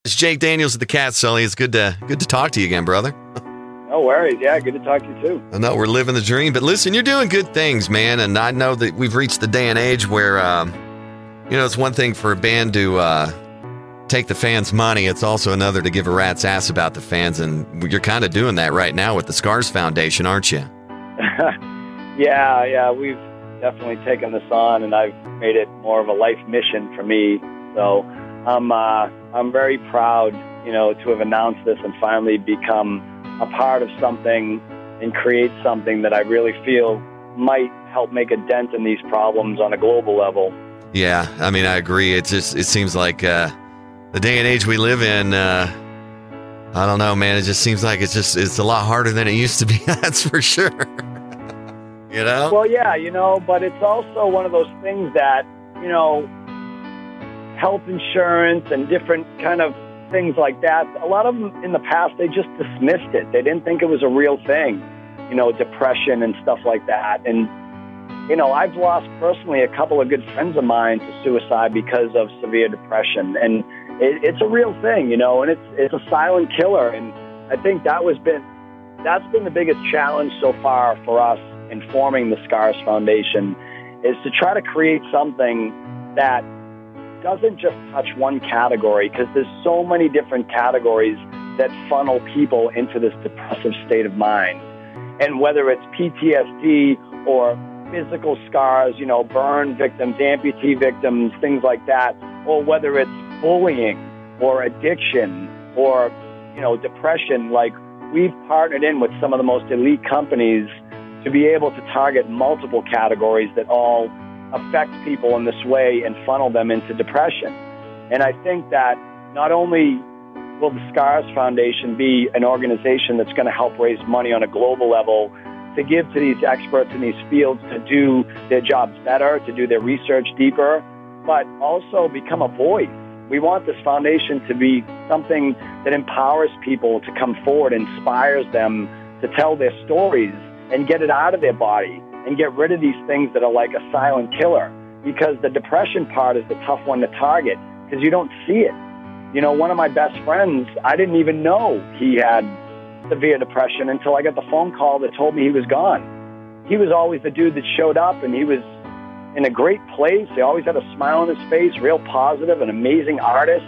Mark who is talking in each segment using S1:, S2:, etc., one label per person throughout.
S1: It's Jake Daniels of the Cat Sully. It's good to talk to you again, brother.
S2: No worries. Yeah, good to talk to you too.
S1: I know we're living the dream, but listen, you're doing good things, man. And I know that we've reached the day and age where, it's one thing for a band to take the fans' money. It's also another to give a rat's ass about the fans. And you're kind of doing that right now with the Scars Foundation, aren't you?
S2: Yeah. We've definitely taken this on, and I've made it more of a life mission for me. So I'm very proud, to have announced this and finally become a part of something and create something that I really feel might help make a dent in these problems on a global level.
S1: Yeah, I mean, I agree. It seems like the day and age we live in, I don't know, man. It just seems like it's a lot harder than it used to be. That's for sure.
S2: Well, yeah, but it's also one of those things that, health insurance and different kind of things like that, a lot of them in the past, they just dismissed it. They didn't think it was a real thing, depression and stuff like that. And, I've lost personally a couple of good friends of mine to suicide because of severe depression. And it's a real thing, and it's a silent killer. And I think that's been the biggest challenge so far for us in forming the Scars Foundation, is to try to create something that doesn't just touch one category, because there's so many different categories that funnel people into this depressive state of mind. And whether it's PTSD or physical scars, burn victims, amputee victims, things like that, or whether it's bullying or addiction or, depression, like we've partnered in with some of the most elite companies to be able to target multiple categories that all affect people in this way and funnel them into depression. And I think that not only will the Scars Foundation be an organization that's going to help raise money on a global level to give to these experts in these fields to do their jobs better, to do their research deeper, but also become a voice. We want this foundation to be something that empowers people to come forward, inspires them to tell their stories and get it out of their body and get rid of these things that are like a silent killer. Because the depression part is the tough one to target, because you don't see it. One of my best friends, I didn't even know he had severe depression until I got the phone call that told me he was gone. He was always the dude that showed up, and he was in a great place. He always had a smile on his face, real positive, an amazing artist.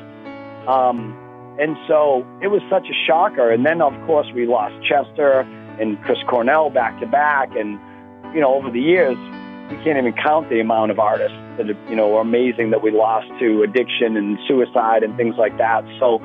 S2: And so it was such a shocker. And then, of course, we lost Chester and Chris Cornell back to back. And, over the years, we can't even count the amount of artists that, are amazing that we lost to addiction and suicide and things like that. So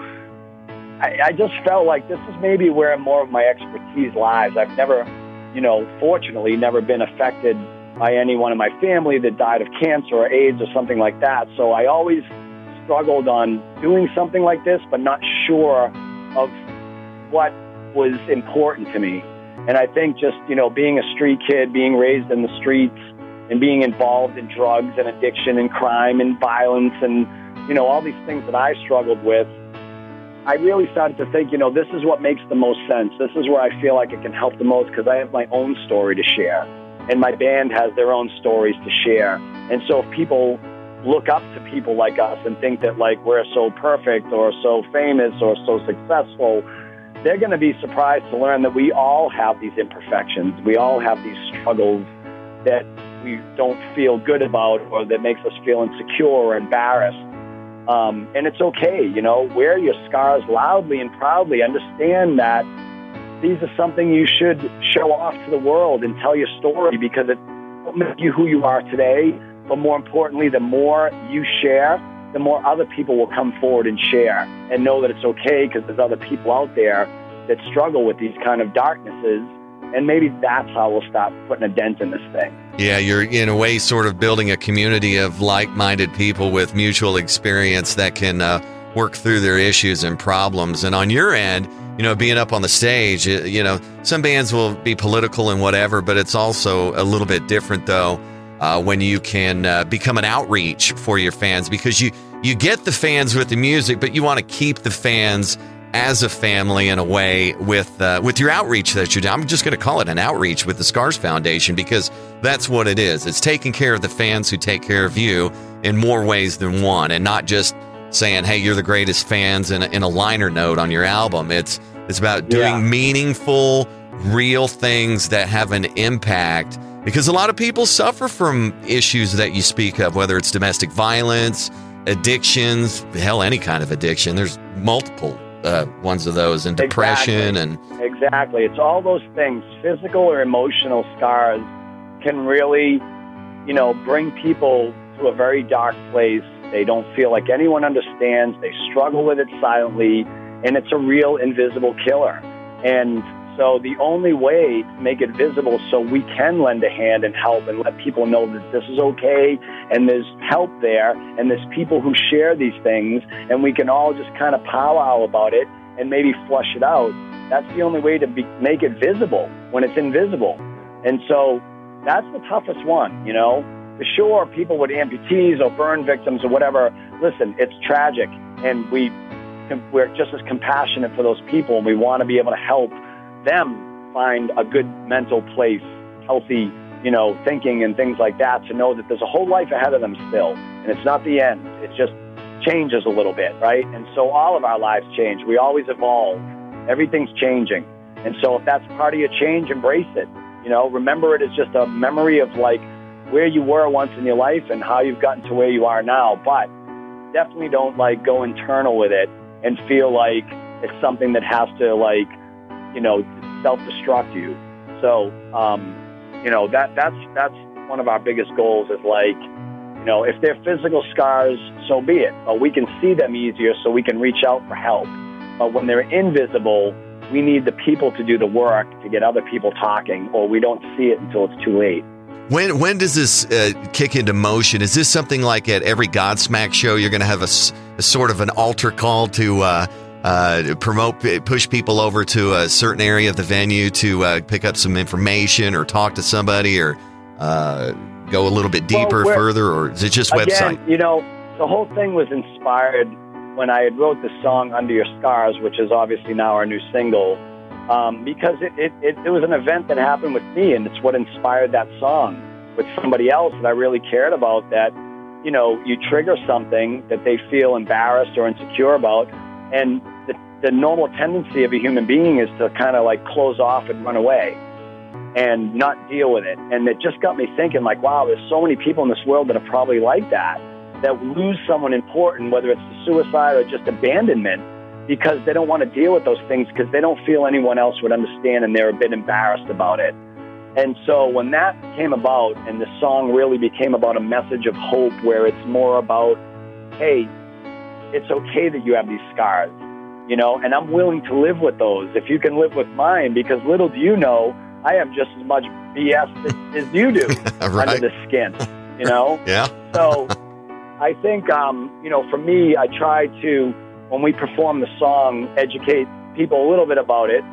S2: I just felt like this is maybe where more of my expertise lies. I've never, fortunately, never been affected by anyone in my family that died of cancer or AIDS or something like that. So I always struggled on doing something like this, but not sure of what was important to me. And I think just, being a street kid, being raised in the streets and being involved in drugs and addiction and crime and violence and, all these things that I struggled with, I really started to think, this is what makes the most sense. This is where I feel like it can help the most, because I have my own story to share. And my band has their own stories to share. And so if people look up to people like us and think that, like, we're so perfect or so famous or so successful, they're going to be surprised to learn that we all have these imperfections. We all have these struggles that we don't feel good about or that makes us feel insecure or embarrassed. And it's okay, wear your scars loudly and proudly. Understand that these are something you should show off to the world and tell your story, because it will make you who you are today. But more importantly, the more you share, the more other people will come forward and share and know that it's okay, because there's other people out there that struggle with these kind of darknesses. And maybe that's how we'll stop putting a dent in this thing.
S1: Yeah, you're in a way sort of building a community of like-minded people with mutual experience that can work through their issues and problems. And on your end, being up on the stage, some bands will be political and whatever, but it's also a little bit different, though, when you can become an outreach for your fans, because you get the fans with the music, but you want to keep the fans as a family in a way with your outreach that you do. I'm just going to call it an outreach with the Scars Foundation, because that's what it is. It's taking care of the fans who take care of you in more ways than one, and not just saying, hey, you're the greatest fans in a liner note on your album. It's about doing meaningful, real things that have an impact, because a lot of people suffer from issues that you speak of, whether it's domestic violence, addictions, hell, any kind of addiction. There's multiple ones of those, and depression.
S2: Exactly. It's all those things. Physical or emotional scars can really, bring people to a very dark place. They don't feel like anyone understands. They struggle with it silently, and it's a real invisible killer. And so the only way to make it visible so we can lend a hand and help and let people know that this is okay and there's help there and there's people who share these things, and we can all just kind of powwow about it and maybe flush it out. That's the only way to make it visible when it's invisible. And so that's the toughest one, For sure, people with amputees or burn victims or whatever, listen, it's tragic, and we're just as compassionate for those people, and we want to be able to help them find a good mental place, healthy, thinking and things like that, to know that there's a whole life ahead of them still, and it's not the end. It just changes a little bit, right? And so all of our lives change. We always evolve. Everything's changing. And so if that's part of your change, embrace it. Remember it as just a memory of like where you were once in your life and how you've gotten to where you are now. But definitely don't go internal with it and feel like it's something that has to self-destruct you. So, that's one of our biggest goals is if they're physical scars, so be it. But we can see them easier so we can reach out for help. But when they're invisible, we need the people to do the work to get other people talking, or we don't see it until it's too late.
S1: When does this kick into motion? Is this something like at every Godsmack show you're going to have a sort of an altar call to push people over to a certain area of the venue to pick up some information or talk to somebody or go a little bit deeper, further, or is it just website?
S2: The whole thing was inspired when I had wrote the song Under Your Scars, which is obviously now our new single, because it was an event that happened with me, and it's what inspired that song with somebody else that I really cared about, that, you trigger something that they feel embarrassed or insecure about, and the normal tendency of a human being is to kind of close off and run away and not deal with it. And it just got me thinking wow, there's so many people in this world that are probably like that lose someone important, whether it's suicide or just abandonment, because they don't want to deal with those things because they don't feel anyone else would understand, and they're a bit embarrassed about it. And so when that came about, and the song really became about a message of hope, where it's more about, hey, it's okay that you have these scars, and I'm willing to live with those if you can live with mine, because little do you know, I have just as much BS as you do
S1: right.
S2: under the skin,
S1: Yeah.
S2: So I think, for me, I try to, when we perform the song, educate people a little bit about it.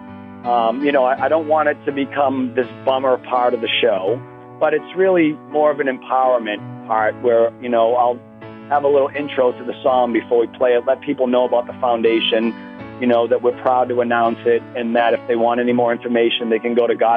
S2: I don't want it to become this bummer part of the show, but it's really more of an empowerment part where, I'll have a little intro to the song before we play it, let people know about the foundation, that we're proud to announce it, and that if they want any more information, they can go to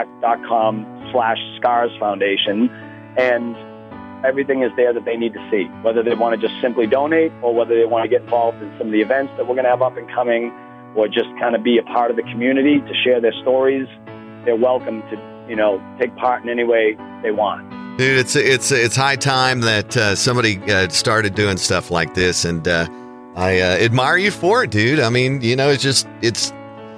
S2: godsmack.com/Scars Foundation, and everything is there that they need to see, whether they want to just simply donate or whether they want to get involved in some of the events that we're going to have up and coming, or just kind of be a part of the community to share their stories. They're welcome to, take part in any way they want.
S1: Dude, it's high time that somebody started doing stuff like this, and I admire you for it, dude. I mean, it's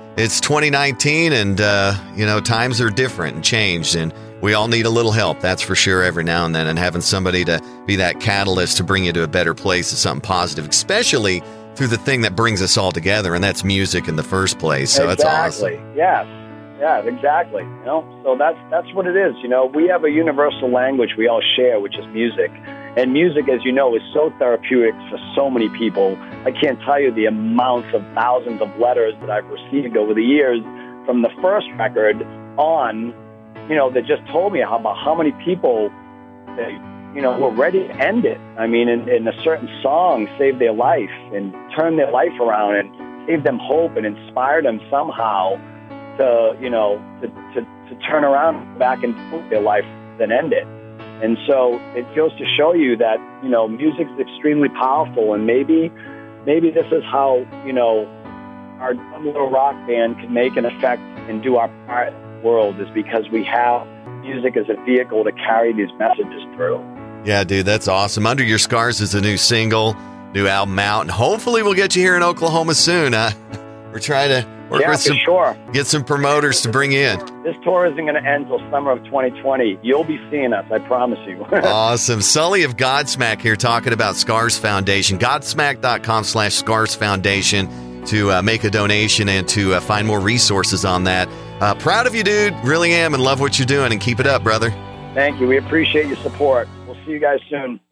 S1: 2019, and times are different and changed, and we all need a little help, that's for sure, every now and then, and having somebody to be that catalyst to bring you to a better place is something positive, especially through the thing that brings us all together, and that's music in the first place. So
S2: exactly.
S1: That's awesome.
S2: Yes, exactly. So that's what it is. We have a universal language we all share, which is music. And music, as you know, is so therapeutic for so many people. I can't tell you the amounts of thousands of letters that I've received over the years from the first record on, that just told me about how many people, were ready to end it. I mean, in a certain song, saved their life and turned their life around and gave them hope and inspired them somehow to turn around back and put their life, then end it. And so it goes to show you that, music is extremely powerful, and maybe this is how, our dumb little rock band can make an effect and do our part in the world, is because we have music as a vehicle to carry these messages through.
S1: Yeah, dude, that's awesome. Under Your Scars is a new single, new album out, and hopefully we'll get you here in Oklahoma soon. We're trying to work with get some promoters to bring in.
S2: This tour isn't going to end until summer of 2020. You'll be seeing us, I promise you.
S1: Awesome. Sully of Godsmack here talking about Scars Foundation. Godsmack.com/Scars Foundation to make a donation and to find more resources on that. Proud of you, dude. Really am, and love what you're doing, and keep it up, brother.
S2: Thank you. We appreciate your support. We'll see you guys soon.